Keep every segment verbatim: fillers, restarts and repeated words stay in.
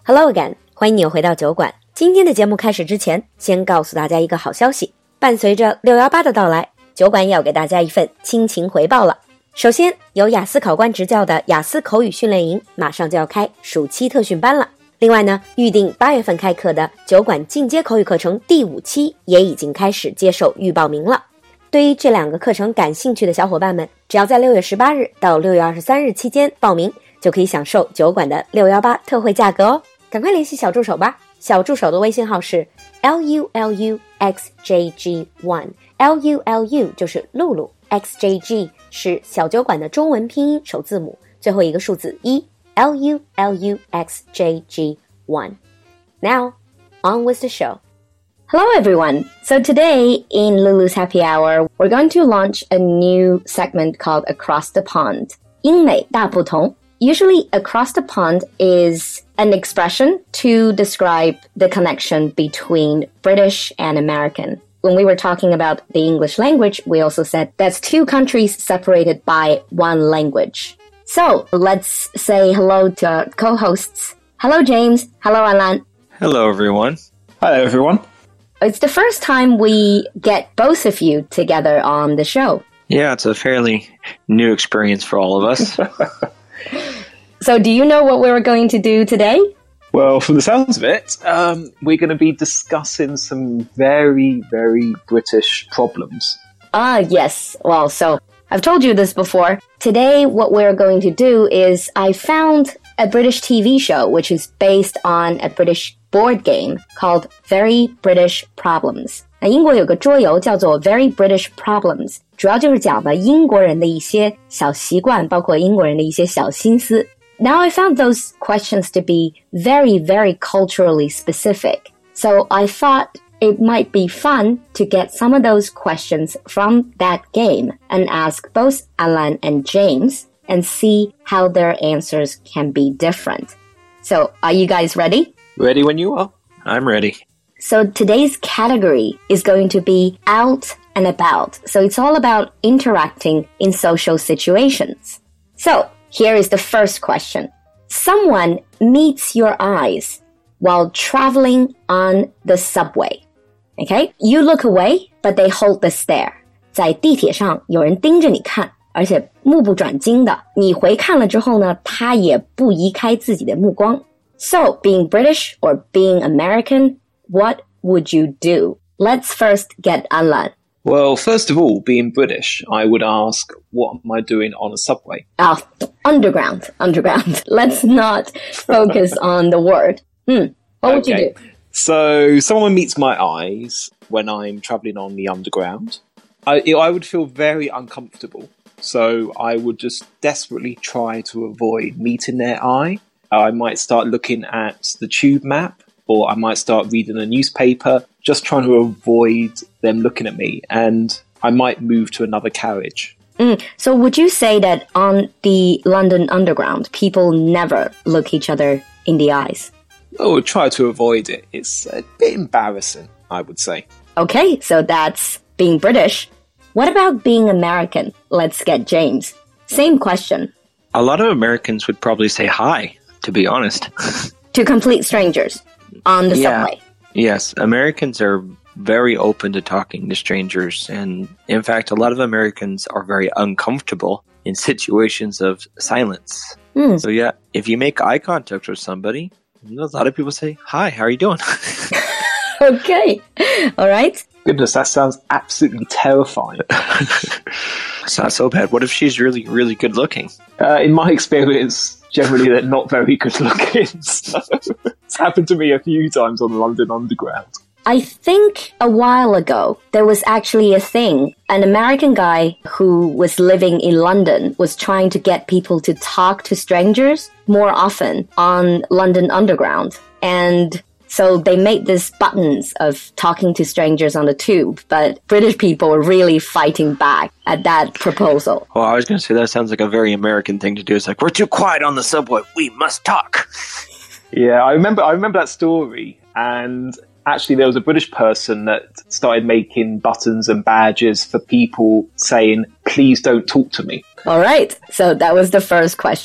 Hello again， 欢迎你又回到酒馆。今天的节目开始之前，先告诉大家一个好消息，伴随着六一八的到来，酒馆也要给大家一份亲情回报了。首先，由雅思考官执教的雅思口语训练营马上就要开暑期特训班了。另外呢，预定八月份开课的酒馆进阶口语课程第五期也已经开始接受预报名了。对于这两个课程感兴趣的小伙伴们，只要在六月十八日到六月二十三日期间报名，就可以享受酒馆的六一八特惠价格哦。赶快联系小助手吧，小助手的微信号是 L U L U X J G 一 L U L U 就是露露， X J G 是小酒馆的中文拼音首字母，最后一个数字一 L U L U X J G 一 Now, on with the show. Hello everyone. So today in Lulu's Happy Hour, we're going to launch a new segment called Across the Pond. 英美大不同. Usually, across the pond is an expression to describe the connection between British and American. When we were talking about the English language, we also said that's two countries separated by one language. So, let's say hello to our co-hosts. Hello, James. Hello, Alan. Hello, everyone. Hello, everyone. It's the first time we get both of you together on the show. Yeah, it's a fairly new experience for all of us. So do you know what we're going to do today? Well, from the sounds of it, um, we're going to be discussing some very, very British problems. Ah, yes. Well, so I've told you this before. Today, what we're going to do is I found a British T V show which is based on a British board game called Very British Problems. 那英国有个桌游叫做 Very British Problems， 主要就是讲的英国人的一些小习惯，包括英国人的一些小心思。Now I found those questions to be very, very culturally specific. So I thought it might be fun to get some of those questions from that game and ask both Alan and James and see how their answers can be different. So are you guys ready? Ready when you are. I'm ready. So today's category is going to be out and about. So it's all about interacting in social situations. So here is the first question. Someone meets your eyes while traveling on the subway. Okay? You look away, but they hold the stare. 在地铁上有人盯着你看，而且目不转睛的，你回看了之后呢，他也不移开自己的目光。So, being British or being American, what would you do? Let's first get Alan. Well, first of all, being British, I would ask, what am I doing on a subway? Oh, underground, underground. Let's not focus on the word. Hmm. What would Okay. you do? So, someone meets my eyes when I'm travelling on the underground. I, I would feel very uncomfortable. So, I would just desperately try to avoid meeting their eye. I might start looking at the tube map, or I might start reading a newspaper, just trying to avoid them looking at me, and I might move to another carriage. Mm. So would you say that on the London Underground, people never look each other in the eyes? I would try to avoid it. It's a bit embarrassing, I would say. Okay, so that's being British. What about being American? Let's get James. Same question. A lot of Americans would probably say hi, to be honest. To complete strangers on the Yeah. subway. Yes, Americans are very open to talking to strangers, and in fact, a lot of Americans are very uncomfortable in situations of silence. Mm. So yeah, if you make eye contact with somebody, you know, a lot of people say, hi, how are you doing? Okay, all right. Goodness, that sounds absolutely terrifying. It's not so bad. What if she's really, really good looking? Uh, in my experience, generally they're not very good looking. So it's happened to me a few times on the London Underground. I think a while ago, there was actually a thing. An American guy who was living in London was trying to get people to talk to strangers more often on London Underground. And so they made these buttons of talking to strangers on the tube, but British people were really fighting back at that proposal. Well, I was going to say that sounds like a very American thing to do. It's like, we're too quiet on the subway. We must talk. Yeah, I remember. I remember that story, and actually, there was a British person that started making buttons and badges for people saying, "Please don't talk to me." All right, so that was the first question.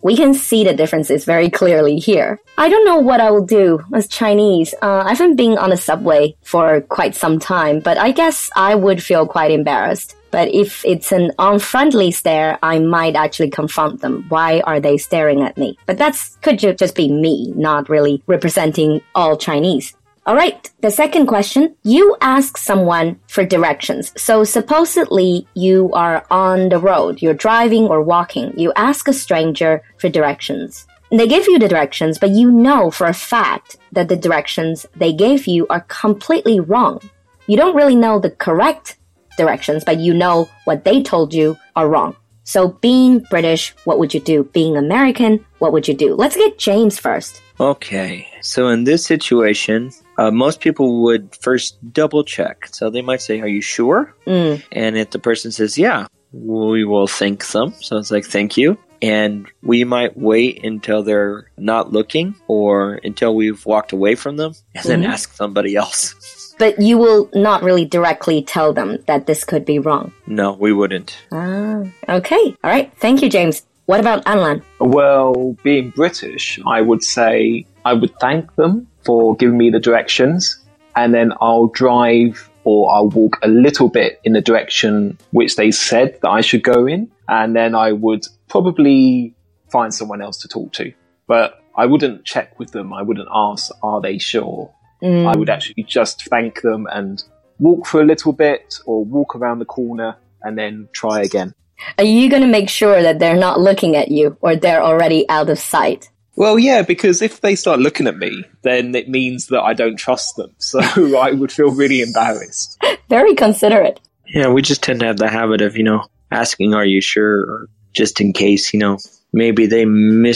We can see the differences very clearly here. I don't know what I will do as Chinese. Uh, I haven't been on a subway for quite some time, but I guess I would feel quite embarrassed. But if it's an unfriendly stare, I might actually confront them. Why are they staring at me? But that's could ju- just be me, not really representing all Chinese. All right, the second question. You ask someone for directions. So supposedly you are on the road, you're driving or walking. You ask a stranger for directions. They give you the directions, but you know for a fact that the directions they gave you are completely wrong. You don't really know the correct directions, but you know what they told you are wrong. So being British, what would you do? Being American, what would you do? Let's get James first. Okay, so in this situation, uh, most people would first double check. So they might say, are you sure? Mm. And if the person says, yeah, we will thank them. So it's like, thank you. And we might wait until they're not looking or until we've walked away from them and then Mm-hmm. ask somebody else. But you will not really directly tell them that this could be wrong. No, we wouldn't. Ah, okay. All right. Thank you, James. What about Anlan? Well, being British, I would say I would thank them for giving me the directions, and then I'll drive or I'll walk a little bit in the direction which they said that I should go in, and then I would probably find someone else to talk to. But I wouldn't check with them. I wouldn't ask, are they sure? Mm. I would actually just thank them and walk for a little bit or walk around the corner and then try again. Are you going to make sure that they're not looking at you or they're already out of sight? Well, yeah, because if they start looking at me, then it means that I don't trust them. So I would feel really embarrassed. Very considerate. Yeah, we just tend to have the habit of, you know, asking, are you sure? Or just in case, you know, maybe they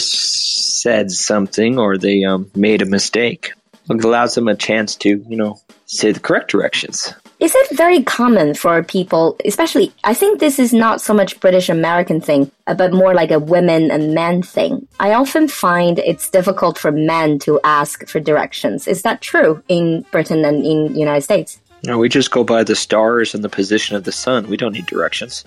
missaid something or they um, made a mistake. It allows them a chance to, you know, say the correct directions. Is it very common for people, especially, I think this is not so much British-American thing, but more like a women and men thing. I often find it's difficult for men to ask for directions. Is that true in Britain and in the United States? No, we just go by the stars and the position of the sun. We don't need directions.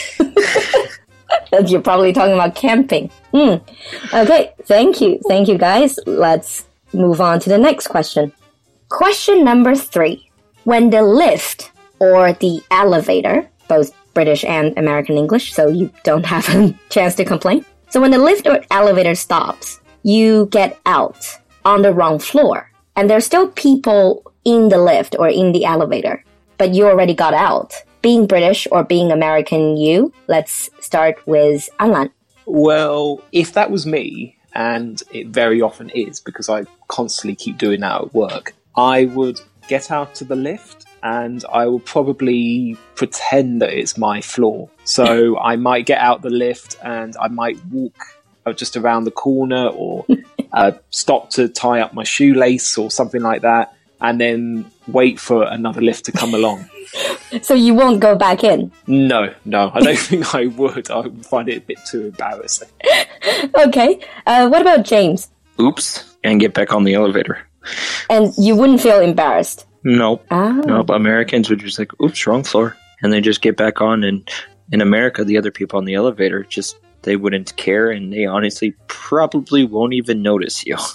You're probably talking about camping. Mm. Okay, thank you. Thank you, guys. Let's move on to the next question. Question number three. When the lift or the elevator, both British and American English, so you don't have a chance to complain. So when the lift or elevator stops, you get out on the wrong floor. And there's still people in the lift or in the elevator, but you already got out. Being British or being American, you, let's start with Anlan. Well, if that was me, and it very often is because I constantly keep doing that at work, I would get out to the lift and I will probably pretend that it's my floor. So I might get out the lift and I might walk just around the corner or uh, stop to tie up my shoelace or something like that and then wait for another lift to come along. So you won't go back in? No, no, I don't think I would. I would find it a bit too embarrassing. Okay. Uh, what about James? Oops, and get back on the elevator. And you wouldn't feel embarrassed? Nope. Oh. Nope. Americans would just like, oops, wrong floor. And they just get back on. And in America, the other people on the elevator, just, they wouldn't care. And they honestly probably won't even notice you.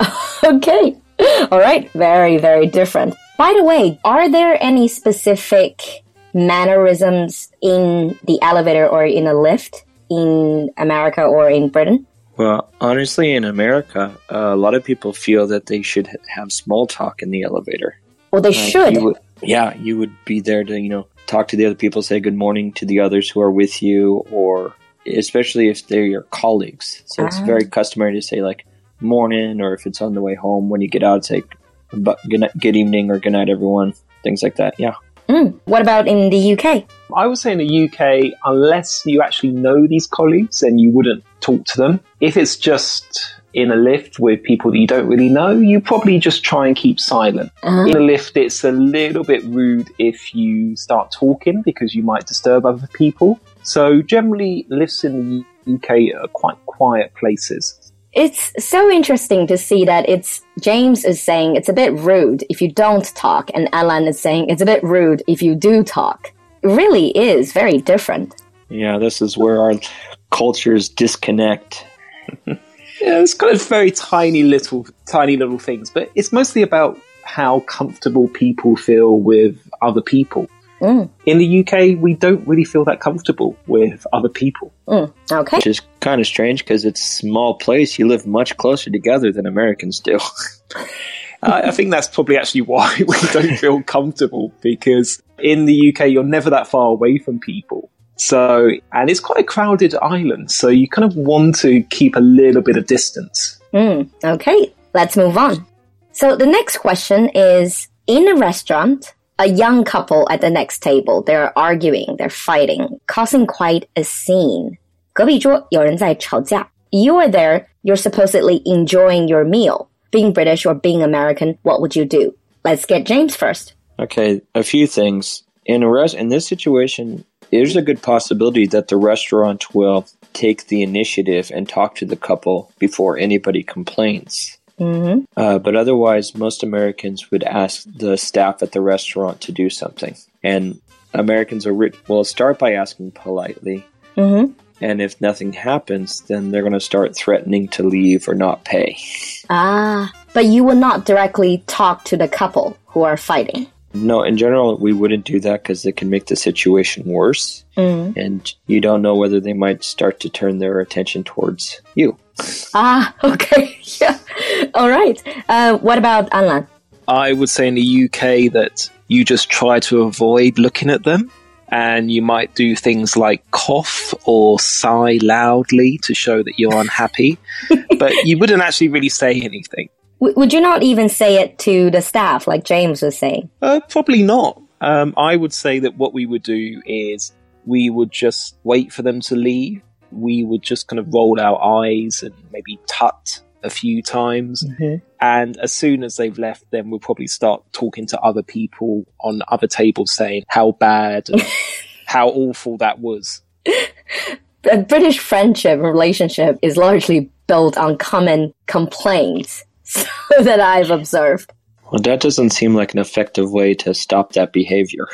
Okay. All right. Very, very different. By the way, are there any specific mannerisms in the elevator or in a lift in America or in Britain? Well, honestly, in America, uh, a lot of people feel that they should have small talk in the elevator. Well, they Like, should. you would, yeah, you would be there to, you know, talk to the other people, say good morning to the others who are with you, or especially if they're your colleagues. So it's Ah. very customary to say like morning, or if it's on the way home, when you get out, say good, night, good evening or good night, everyone. Things like that, yeah. Mm. What about in the U K? I would say in the U K, unless you actually know these colleagues, then you wouldn't talk to them. If it's just in a lift with people that you don't really know, you probably just try and keep silent. Uh-huh. In a lift, it's a little bit rude if you start talking because you might disturb other people. So generally, lifts in the U K are quite quiet places. It's so interesting to see that it's James is saying it's a bit rude if you don't talk, and Alan is saying it's a bit rude if you do talk. It really is very different. Yeah, this is where our cultures disconnect. Yeah, it's kind of very tiny little, tiny little things, but it's mostly about how comfortable people feel with other people. Mm. In the U K, we don't really feel that comfortable with other people. Mm. Okay. Which is kind of strange because it's a small place. You live much closer together than Americans do. I, I think that's probably actually why we don't feel comfortable, because in the U K, you're never that far away from people. So, and it's quite a crowded island, so you kind of want to keep a little bit of distance. Mm. Okay, let's move on. So the next question is, in a restaurant, a young couple at the next table, they're arguing, they're fighting, causing quite a scene. 隔壁桌有人在吵架. You are there, you're supposedly enjoying your meal. Being British or being American, what would you do? Let's get James first. Okay, a few things. In a res- in this situation, there's a good possibility that the restaurant will take the initiative and talk to the couple before anybody complains. Mm-hmm. Uh, but otherwise, most Americans would ask the staff at the restaurant to do something. And Americans are ri- will start by asking politely. Mm-hmm. And if nothing happens, then they're going to start threatening to leave or not pay. Ah, but you would not directly talk to the couple who are fighting. No, in general, we wouldn't do that because it can make the situation worse. Mm. And you don't know whether they might start to turn their attention towards you. Ah, okay. Yeah. All right. Uh, what about Anlan? I would say in the U K that you just try to avoid looking at them, and you might do things like cough or sigh loudly to show that you're unhappy, but you wouldn't actually really say anything. W- would you not even say it to the staff, like James was saying? Uh, probably not. Um, I would say that what we would do is we would just wait for them to leave. We would just kind of roll our eyes and maybe tut a few times. Mm-hmm. And as soon as they've left, then we'll probably start talking to other people on other tables saying how bad and how awful that was. The British friendship relationship is largely built on common complaints, so that I've observed. Well, that doesn't seem like an effective way to stop that behavior.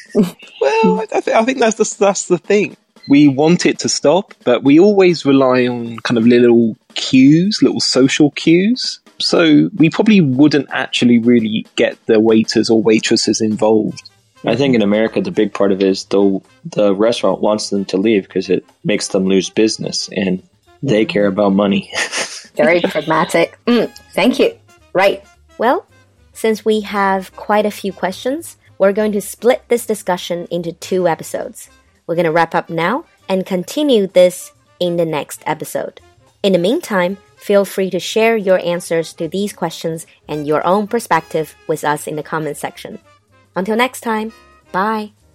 Well, I, th- I think that's the, that's the thing. We want it to stop, but we always rely on kind of little cues, little social cues. So we probably wouldn't actually really get the waiters or waitresses involved. I think in America, the big part of it is the, the restaurant wants them to leave because it makes them lose business, and they care about money. Very pragmatic. Mm, thank you. Right. Well, since we have quite a few questions, we're going to split this discussion into two episodes. We're going to wrap up now and continue this in the next episode. In the meantime, feel free to share your answers to these questions and your own perspective with us in the comments section. Until next time, bye.